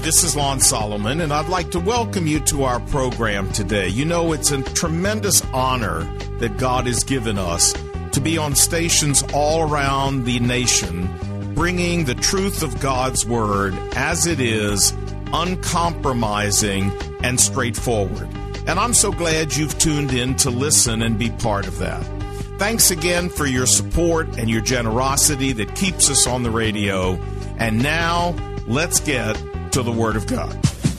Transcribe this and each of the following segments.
this is Lon Solomon, and I'd like to welcome you to our program today. You know, it's a tremendous honor that God has given us to be on stations all around the nation, bringing the truth of God's Word as it is, uncompromising and straightforward. And I'm so glad you've tuned in to listen and be part of that. Thanks again for your support and your generosity that keeps us on the radio. And now, let's get to the Word of God.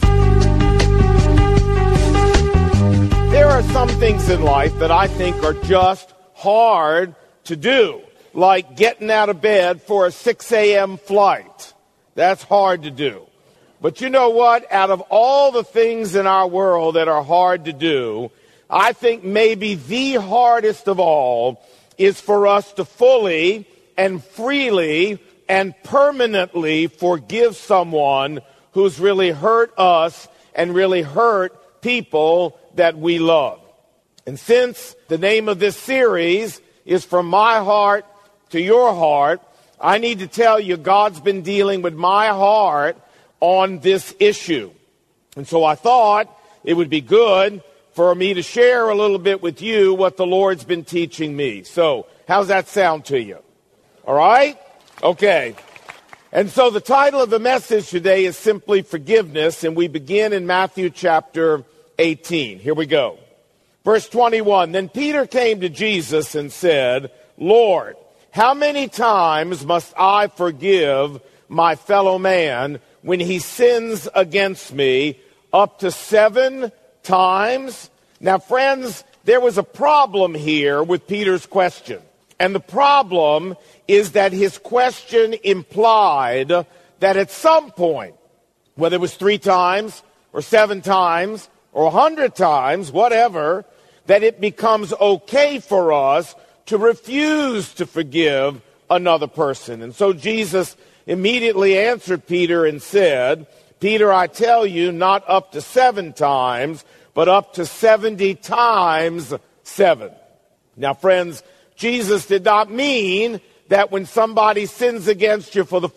There are some things in life that I think are just hard to do, like getting out of bed for a 6 a.m. flight. That's hard to do. But you know what? Out of all the things in our world that are hard to do, I think maybe the hardest of all is for us to fully and freely and permanently forgive someone who's really hurt us and really hurt people that we love. And since the name of this series is From My Heart to Your Heart, I need to tell you God's been dealing with my heart on this issue. And so I thought it would be good for me to share a little bit with you what the Lord's been teaching me. So how's that sound to you? All right? Okay. And so the title of the message today is simply Forgiveness, and we begin in Matthew chapter 18. Here we go. Verse 21, Then Peter came to Jesus and said, Lord, how many times must I forgive my fellow man when he sins against me? Up to 7 times? Now, friends, there was a problem here with Peter's question. And the problem is that his question implied that at some point, whether it was 3 times or 7 times or 100 times, whatever, that it becomes okay for us to refuse to forgive another person. And so Jesus immediately answered Peter and said, Peter, I tell you, not up to 7 times, but up to 70 times 7. Now, friends, Jesus did not mean that when somebody sins against you for the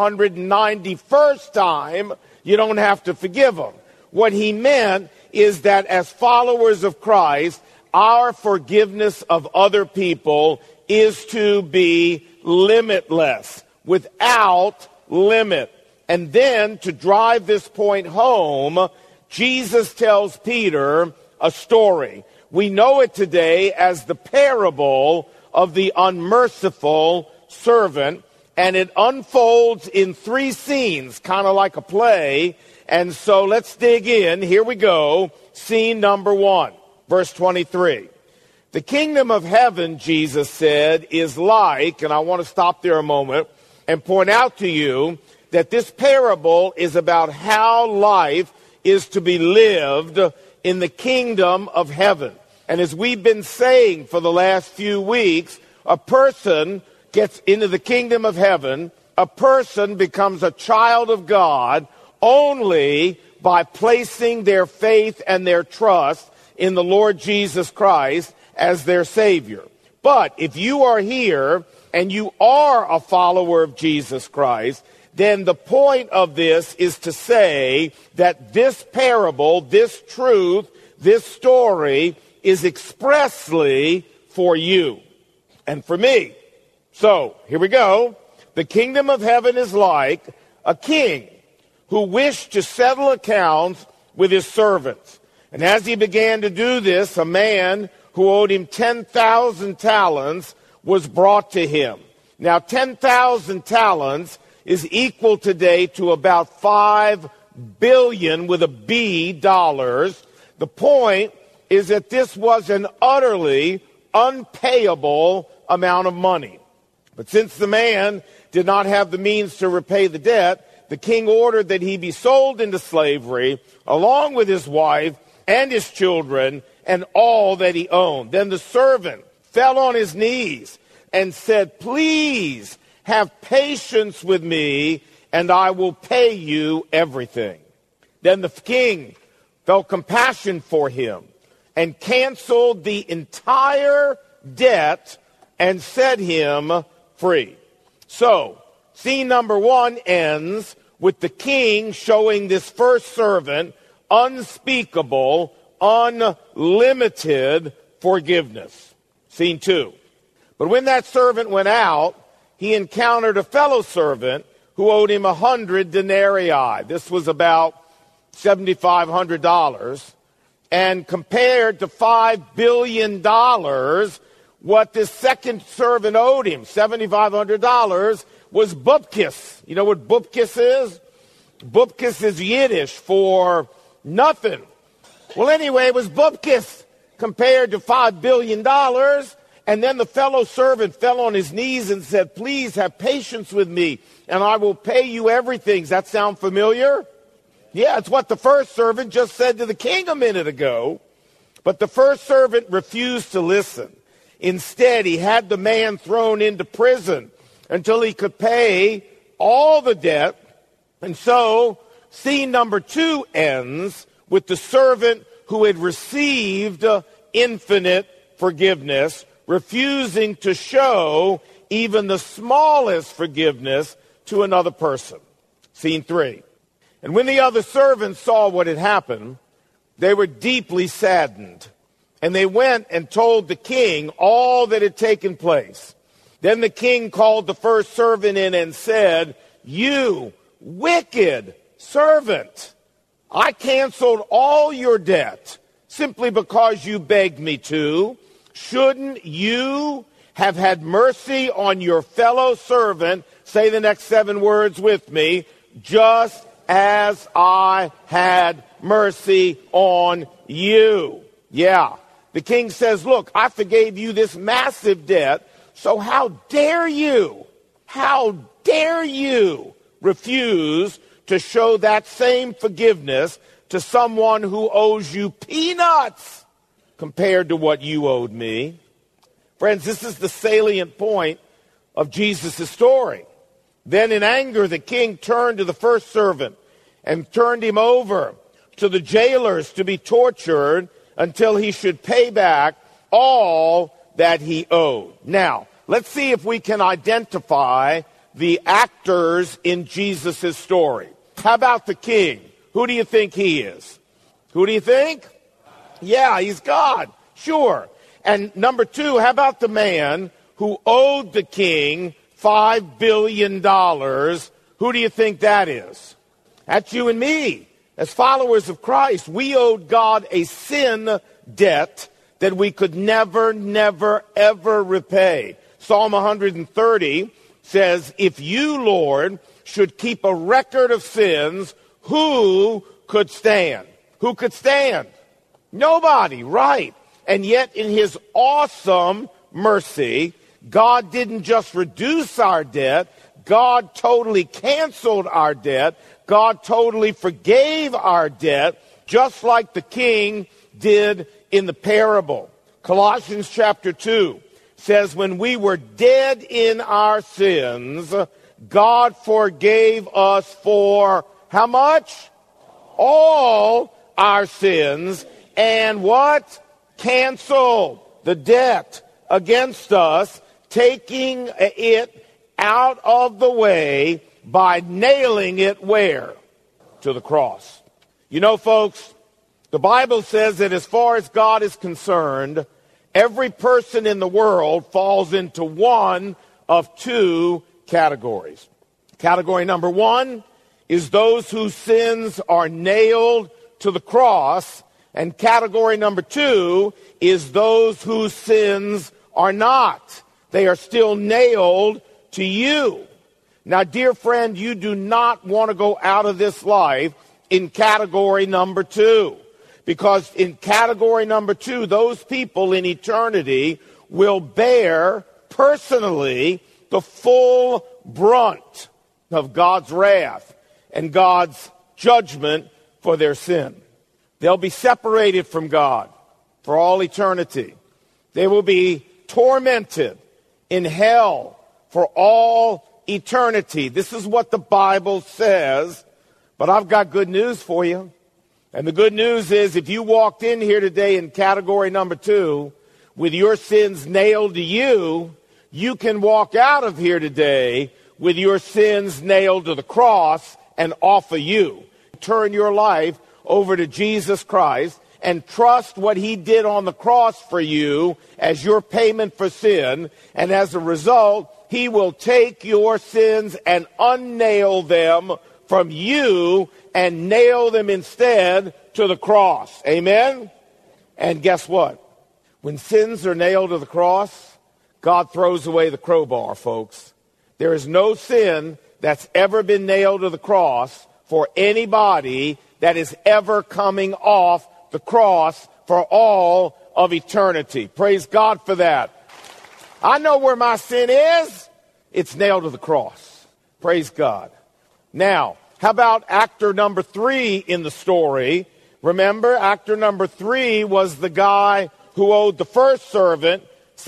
491st time, you don't have to forgive them. What he meant is that as followers of Christ, our forgiveness of other people is to be limitless, without limit. And then, to drive this point home, Jesus tells Peter a story. We know it today as the parable of the unmerciful servant, and it unfolds in 3 scenes, kind of like a play. And so let's dig in. Here we go. Scene number 1, verse 23. The kingdom of heaven, Jesus said, is like, and I want to stop there a moment and point out to you that this parable is about how life is to be lived in the kingdom of heaven. And as we've been saying for the last few weeks, a person gets into the kingdom of heaven, a person becomes a child of God only by placing their faith and their trust in the Lord Jesus Christ as their Savior. But if you are here and you are a follower of Jesus Christ, then the point of this is to say that this parable, this truth, this story is expressly for you and for me. So, here we go. The kingdom of heaven is like a king who wished to settle accounts with his servants. And as he began to do this, a man who owed him 10,000 talents was brought to him. Now, 10,000 talents is equal today to about 5 billion with a B dollars. The point is that this was an utterly unpayable amount of money. But since the man did not have the means to repay the debt, the king ordered that he be sold into slavery along with his wife and his children and all that he owned. Then the servant fell on his knees and said, "Please have patience with me, and I will pay you everything." Then the king felt compassion for him and canceled the entire debt and set him free. So, scene number 1 ends with the king showing this first servant unspeakable, unlimited forgiveness. Scene 2. But when that servant went out, he encountered a fellow servant who owed him 100 denarii. This was about $7,500. And compared to $5 billion, what this second servant owed him, $7,500, was bupkis. You know what bupkis is? Bupkis is Yiddish for nothing. Well, anyway, it was bupkis compared to $5 billion. And then the fellow servant fell on his knees and said, "Please have patience with me, and I will pay you everything." Does that sound familiar? Yeah, it's what the first servant just said to the king a minute ago. But the first servant refused to listen. Instead, he had the man thrown into prison until he could pay all the debt. And so, scene number 2 ends with the servant who had received infinite forgiveness, refusing to show even the smallest forgiveness to another person. Scene 3. And when the other servants saw what had happened, they were deeply saddened. And they went and told the king all that had taken place. Then the king called the first servant in and said, "You wicked servant, I canceled all your debt simply because you begged me to. Shouldn't you have had mercy on your fellow servant?" Say the next 7 words with me. "Just as I had mercy on you." Yeah. The king says, "Look, I forgave you this massive debt, so how dare you refuse to show that same forgiveness to someone who owes you peanuts compared to what you owed me?" Friends, this is the salient point of Jesus' story. Then in anger, the king turned to the first servant and turned him over to the jailers to be tortured until he should pay back all that he owed. Now, let's see if we can identify the actors in Jesus' story. How about the king? Who do you think he is? Who do you think? Yeah, he's God. Sure. And number 2, how about the man who owed the king $5 billion? Who do you think that is? That's you and me. As followers of Christ, we owed God a sin debt that we could never, ever repay. Psalm 130 says, "If you, Lord, should keep a record of sins, who could stand?" Who could stand? Nobody, right? And yet in his awesome mercy, God didn't just reduce our debt, God totally canceled our debt. God totally forgave our debt, just like the king did in the parable. Colossians chapter 2 says, "When we were dead in our sins, God forgave us for," how much? All our sins, and what? Canceled the debt against us, taking it out of the way by nailing it where? To the cross. You know, folks, the Bible says that as far as God is concerned, every person in the world falls into one of 2 categories. Category number 1 is those whose sins are nailed to the cross, and category number 2 is those whose sins are not. They are still nailed to you. Now, dear friend, you do not want to go out of this life in category number 2. Because in category number 2, those people in eternity will bear personally the full brunt of God's wrath and God's judgment for their sin. They'll be separated from God for all eternity. They will be tormented in hell for all eternity. This is what the Bible says, but I've got good news for you. And the good news is if you walked in here today in category number 2 with your sins nailed to you, you can walk out of here today with your sins nailed to the cross and off of you. Turn your life over to Jesus Christ and trust what he did on the cross for you as your payment for sin. And as a result, he will take your sins and unnail them from you and nail them instead to the cross. Amen? And guess what? When sins are nailed to the cross, God throws away the crowbar, folks. There is no sin that's ever been nailed to the cross for anybody that is ever coming off the cross for all of eternity. Praise God for that. I know where my sin is. It's nailed to the cross. Praise God. Now, how about actor number 3 in the story? Remember, actor number 3 was the guy who owed the first servant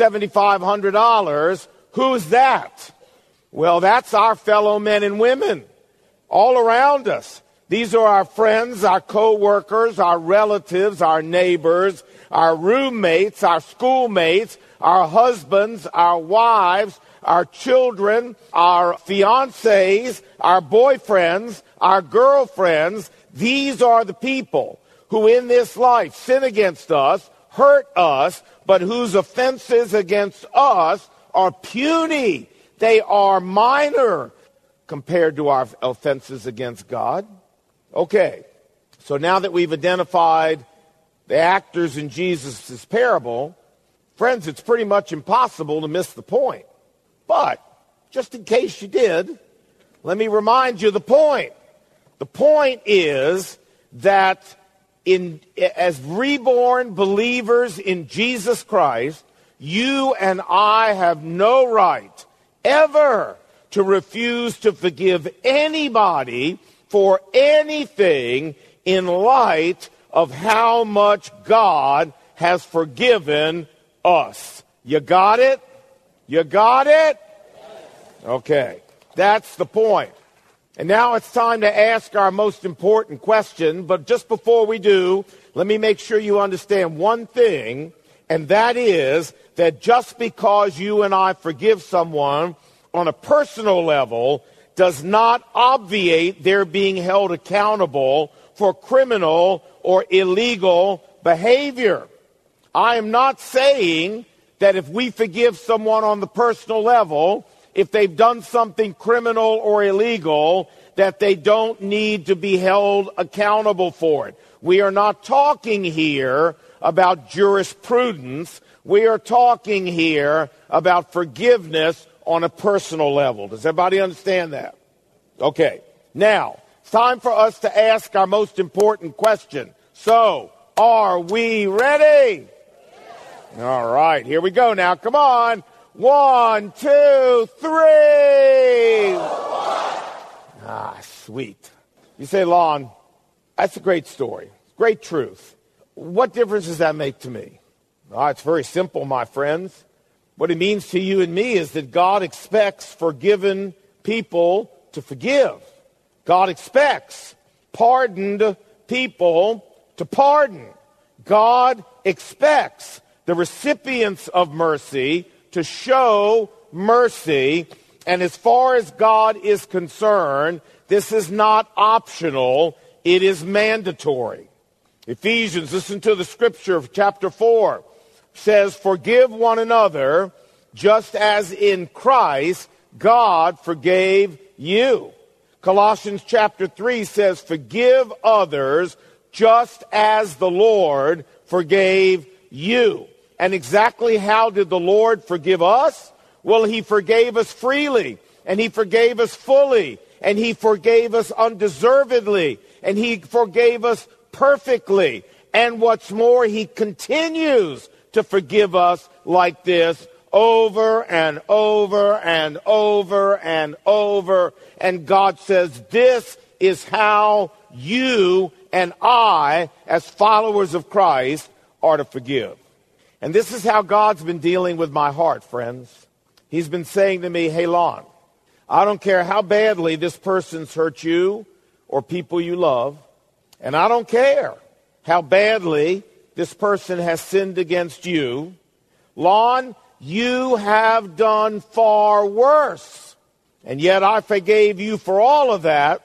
$7,500. Who's that? Well, that's our fellow men and women all around us. These are our friends, our co-workers, our relatives, our neighbors, our roommates, our schoolmates, our husbands, our wives, our children, our fiancés, our boyfriends, our girlfriends. These are the people who in this life sin against us, hurt us, but whose offenses against us are puny. They are minor compared to our offenses against God. Okay, so now that we've identified the actors in Jesus' parable, friends, it's pretty much impossible to miss the point. But, just in case you did, let me remind you the point. The point is that as reborn believers in Jesus Christ, you and I have no right ever to refuse to forgive anybody for anything in light of how much God has forgiven us. You got it? You got it? Okay, that's the point. And now it's time to ask our most important question, but just before we do, let me make sure you understand one thing, and that is that just because you and I forgive someone on a personal level does not obviate their being held accountable for criminal or illegal behavior. I am not saying that if we forgive someone on the personal level, if they've done something criminal or illegal, that they don't need to be held accountable for it. We are not talking here about jurisprudence. We are talking here about forgiveness on a personal level. Does everybody understand that? Okay. Now, it's time for us to ask our most important question. So, are we ready? Yes. All right, here we go now. Come on. 1, 2, 3. Ah, sweet. You say, Lon, that's a great story. Great truth. What difference does that make to me? Oh, it's very simple, my friends. What it means to you and me is that God expects forgiven people to forgive. God expects pardoned people to pardon. God expects the recipients of mercy to show mercy. And as far as God is concerned, this is not optional. It is mandatory. Ephesians, listen to the scripture of chapter 4. Says, forgive one another just as in Christ God forgave you. Colossians chapter 3 says, forgive others just as the Lord forgave you. And exactly how did the Lord forgive us? Well, he forgave us freely, and he forgave us fully, and he forgave us undeservedly, and he forgave us perfectly. And what's more, he continues to forgive us like this over and over and over and over. And God says, this is how you and I, as followers of Christ, are to forgive. And this is how God's been dealing with my heart, friends. He's been saying to me, hey, Lon, I don't care how badly this person's hurt you or people you love, and I don't care how badly this person has sinned against you. Lon, you have done far worse. And yet I forgave you for all of that.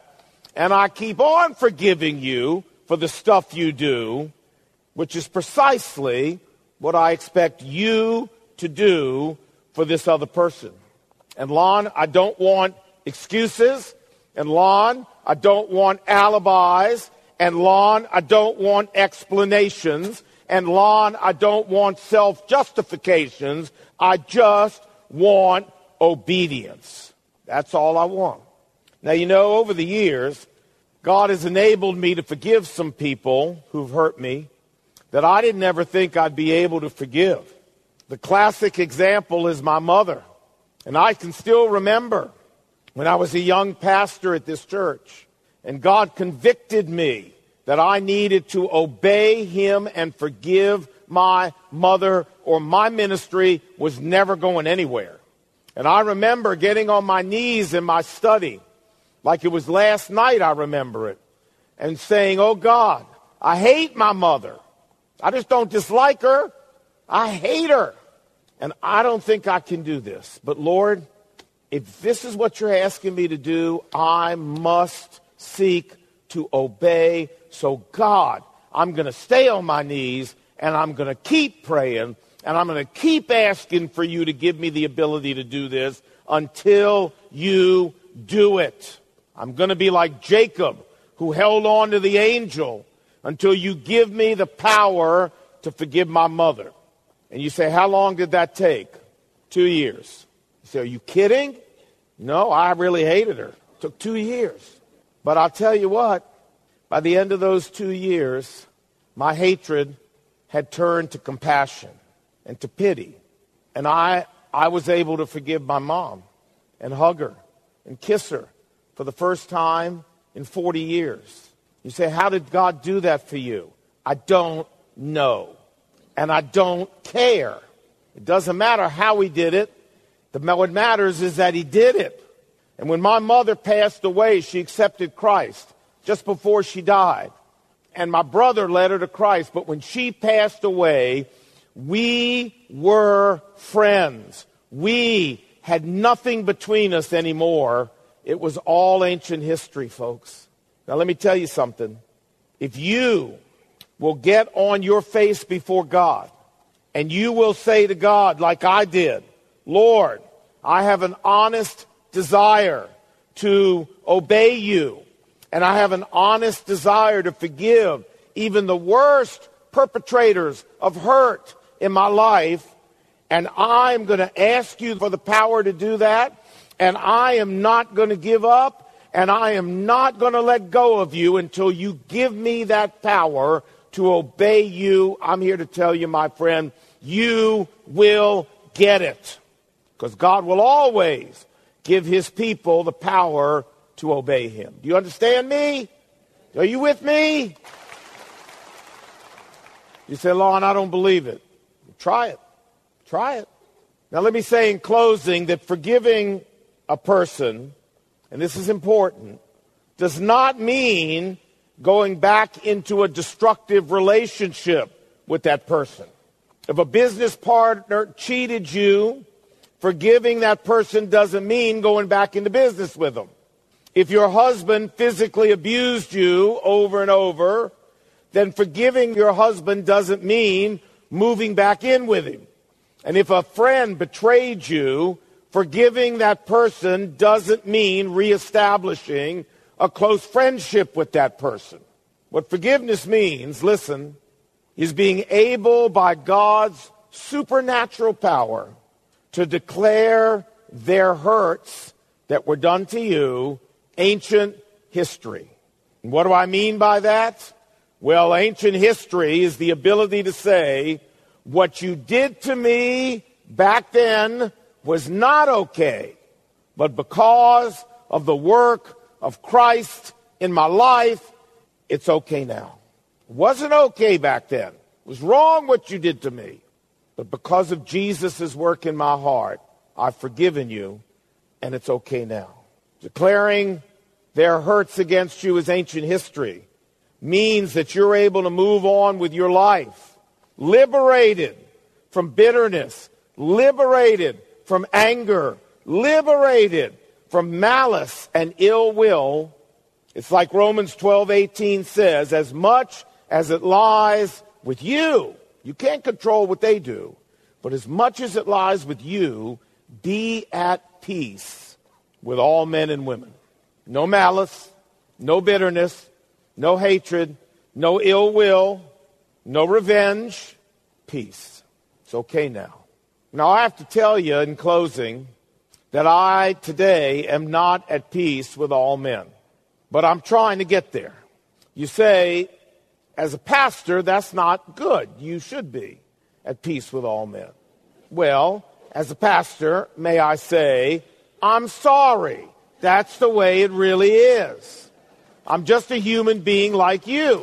And I keep on forgiving you for the stuff you do, which is precisely what I expect you to do for this other person. And Lon, I don't want excuses. And Lon, I don't want alibis. And Lon, I don't want explanations. And Lon, I don't want self-justifications. I just want obedience. That's all I want. Now, you know, over the years, God has enabled me to forgive some people who've hurt me that I didn't ever think I'd be able to forgive. The classic example is my mother. And I can still remember when I was a young pastor at this church, and God convicted me that I needed to obey him and forgive my mother, or my ministry was never going anywhere. And I remember getting on my knees in my study, like it was last night, I remember it, and saying, oh God, I hate my mother. I just don't dislike her. I hate her. And I don't think I can do this. But Lord, if this is what you're asking me to do, I must seek to obey. So God, I'm going to stay on my knees, and I'm going to keep praying, and I'm going to keep asking for you to give me the ability to do this until you do it. I'm going to be like Jacob, who held on to the angel until you give me the power to forgive my mother. And you say, how long did that take? 2 years. You say, are you kidding? No, I really hated her. It took 2 years. But I'll tell you what, by the end of those 2 years, my hatred had turned to compassion and to pity. And I was able to forgive my mom and hug her and kiss her for the first time in 40 years. You say, how did God do that for you? I don't know. And I don't care. It doesn't matter how he did it. What matters is that he did it. And when my mother passed away, she accepted Christ just before she died. And my brother led her to Christ. But when she passed away, we were friends. We had nothing between us anymore. It was all ancient history, folks. Now let me tell you something. If you will get on your face before God, and you will say to God, like I did, Lord, I have an honest desire to obey you, and I have an honest desire to forgive even the worst perpetrators of hurt in my life, and I'm going to ask you for the power to do that, and I am not going to give up, and I am not going to let go of you until you give me that power to obey you. I'm here to tell you, my friend, you will get it. Because God will always give his people the power to obey him. Do you understand me? Are you with me? You say, Lon, I don't believe it. Try it. Try it. Now let me say in closing that forgiving a person, and this is important, does not mean going back into a destructive relationship with that person. If a business partner cheated you, forgiving that person doesn't mean going back into business with them. If your husband physically abused you over and over, then forgiving your husband doesn't mean moving back in with him. And if a friend betrayed you, forgiving that person doesn't mean reestablishing a close friendship with that person. What forgiveness means, listen, is being able by God's supernatural power to declare their hurts that were done to you ancient history. And what do I mean by that? Well, ancient history is the ability to say, what you did to me back then was not okay, but because of the work of Christ in my life, it's okay now. It wasn't okay back then. It was wrong what you did to me. But because of Jesus' work in my heart, I've forgiven you, and it's okay now. Declaring their hurts against you as ancient history means that you're able to move on with your life, liberated from bitterness, liberated from anger, liberated from malice and ill will, It's like Romans 12:18 says, as much as it lies with you, you can't control what they do, but as much as it lies with you, be at peace with all men and women. No malice, no bitterness, no hatred, no ill will, no revenge, peace. It's okay now. Now I have to tell you in closing that I today am not at peace with all men, but I'm trying to get there. You say, as a pastor, that's not good. You should be at peace with all men. Well, as a pastor, may I say, I'm sorry. That's the way it really is. I'm just a human being like you.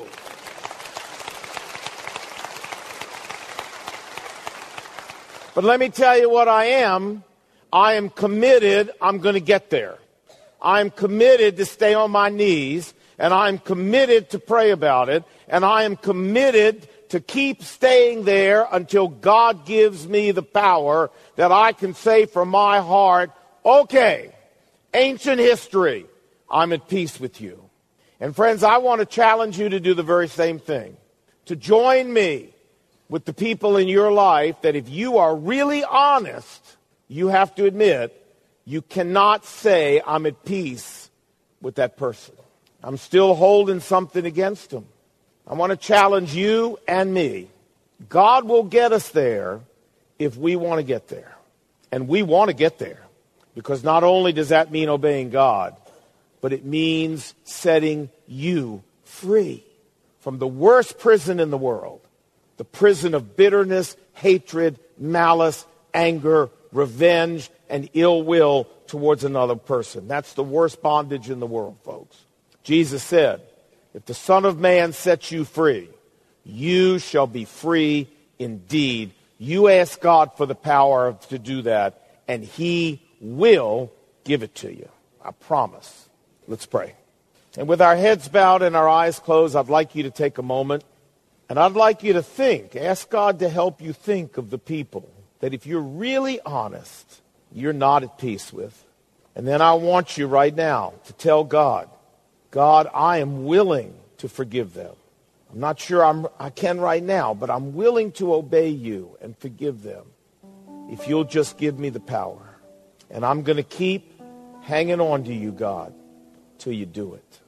But let me tell you what I am. I am committed. I'm going to get there. I'm committed to stay on my knees, and I'm committed to pray about it, and I am committed to keep staying there until God gives me the power that I can say from my heart, okay, ancient history, I'm at peace with you. And friends, I want to challenge you to do the very same thing, to join me with the people in your life that if you are really honest, you have to admit you cannot say I'm at peace with that person. I'm still holding something against them. I want to challenge you and me. God will get us there if we want to get there. And we want to get there because not only does that mean obeying God, but it means setting you free from the worst prison in the world, the prison of bitterness, hatred, malice, anger, revenge, and ill will towards another person. That's the worst bondage in the world, folks. Jesus said, if the Son of Man sets you free, you shall be free indeed. You ask God for the power to do that, and He will give it to you. I promise. Let's pray. And with our heads bowed and our eyes closed, I'd like you to take a moment, and I'd like you to think. Ask God to help you think of the people that if you're really honest, you're not at peace with. And then I want you right now to tell God, God, I am willing to forgive them. I'm not sure I can right now, but I'm willing to obey you and forgive them if you'll just give me the power. And I'm going to keep hanging on to you, God, till you do it.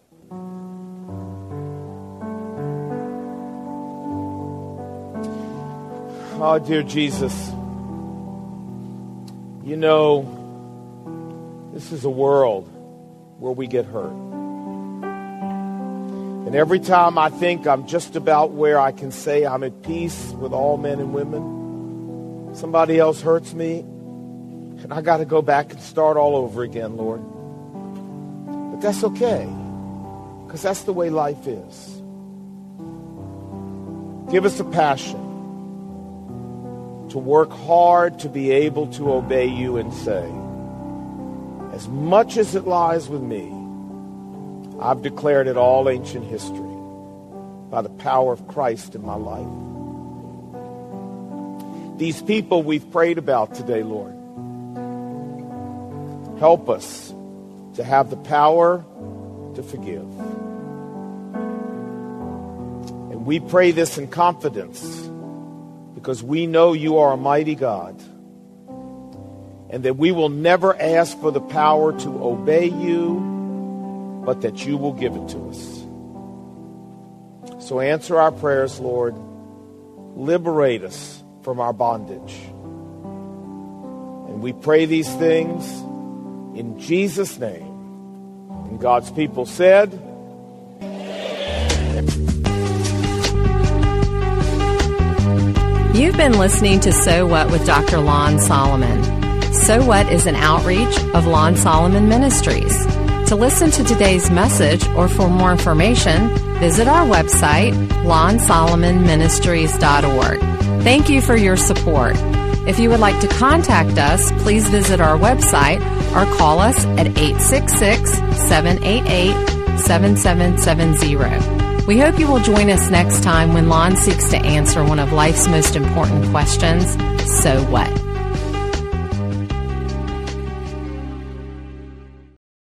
Oh, dear Jesus, you know, this is a world where we get hurt. And every time I think I'm just about where I can say I'm at peace with all men and women, somebody else hurts me, and I got to go back and start all over again, Lord. But that's okay, because that's the way life is. Give us a passion to work hard to be able to obey you and say, as much as it lies with me, I've declared it all ancient history by the power of Christ in my life. These people we've prayed about today, Lord, help us to have the power to forgive. And we pray this in confidence because we know you are a mighty God and that we will never ask for the power to obey you, but that you will give it to us. So answer our prayers, Lord. Liberate us from our bondage. And we pray these things in Jesus' name. And God's people said, You've been listening to So What with Dr. Lon Solomon. So What is an outreach of Lon Solomon Ministries. To listen to today's message or for more information, visit our website, lonsolomonministries.org. Thank you for your support. If you would like to contact us, please visit our website or call us at 866-788-7770. We hope you will join us next time when Lon seeks to answer one of life's most important questions, so what?